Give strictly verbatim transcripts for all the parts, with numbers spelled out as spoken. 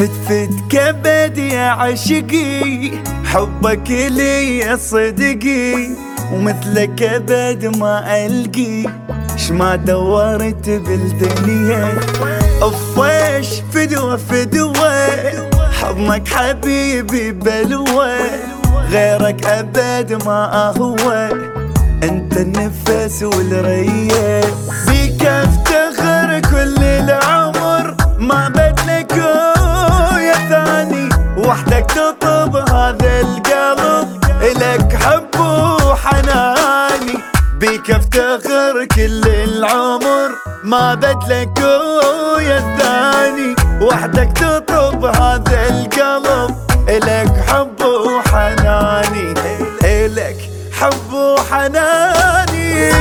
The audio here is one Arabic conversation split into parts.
فتفت كبدي يا عشقي، حبك لي صدقي، ومثلك ابد ما القي، ش ما دورت بالدنيا. افويش فدوة فدوة، حضنك حبيبي بلوى، غيرك ابد ما اهوى، انت النفس والرية. بيك افتخر كل العمر، ما بدلك يا ثاني، وحدك تطب هذا القلب، الك حب وحناني. بيك افتخر كل العمر، ما بدلك يا الثاني، وحدك تطب هذا القلب، الك حب وحناني، الك حب وحناني.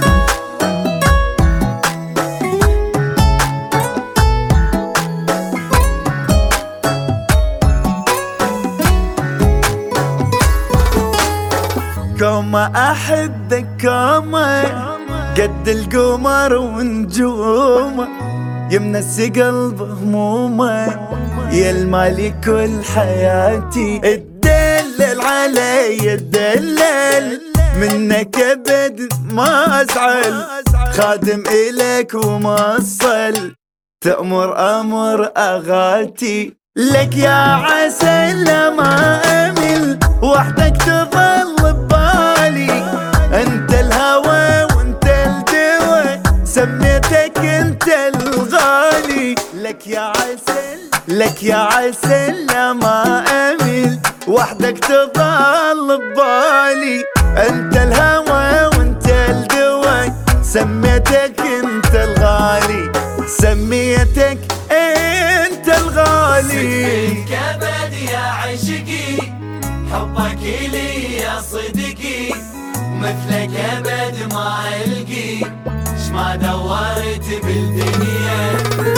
كما احبك كما قد القمر ونجومه، يمنس قلب همومه، يا المالي كل حياتي. اتدلل علي اتدلل، منك ابد ما ازعل، خادم الك وموصل، تأمر امر اغاتي. لك يا عسل ما امل، وحدك تظل ببالي، انت الهوى وانت الدوى، سميتك انت الغالي. لك يا عسل لك يا عسل ما امل، وحدك تظل ببالي، انت الهوى وانت الدوى، سميتك انت الغالي، سميتك انت الغالي. فتفت كبدي يا عشقي، حبك لي يا صدقي، مثلك ابد ما القي، ش ما دورت بالدنيا.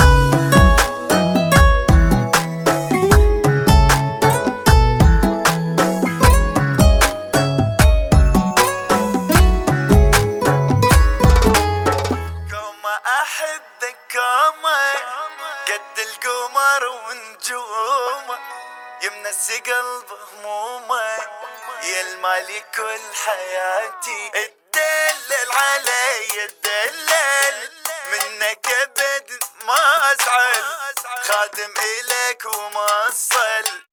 احبك كما قد القمر ونجومه، يمنس قلب همومه، يا المالي كل حياتي. اتدلل علي اتدلل، منك ابد ما ازعل، خادم الك وموصل،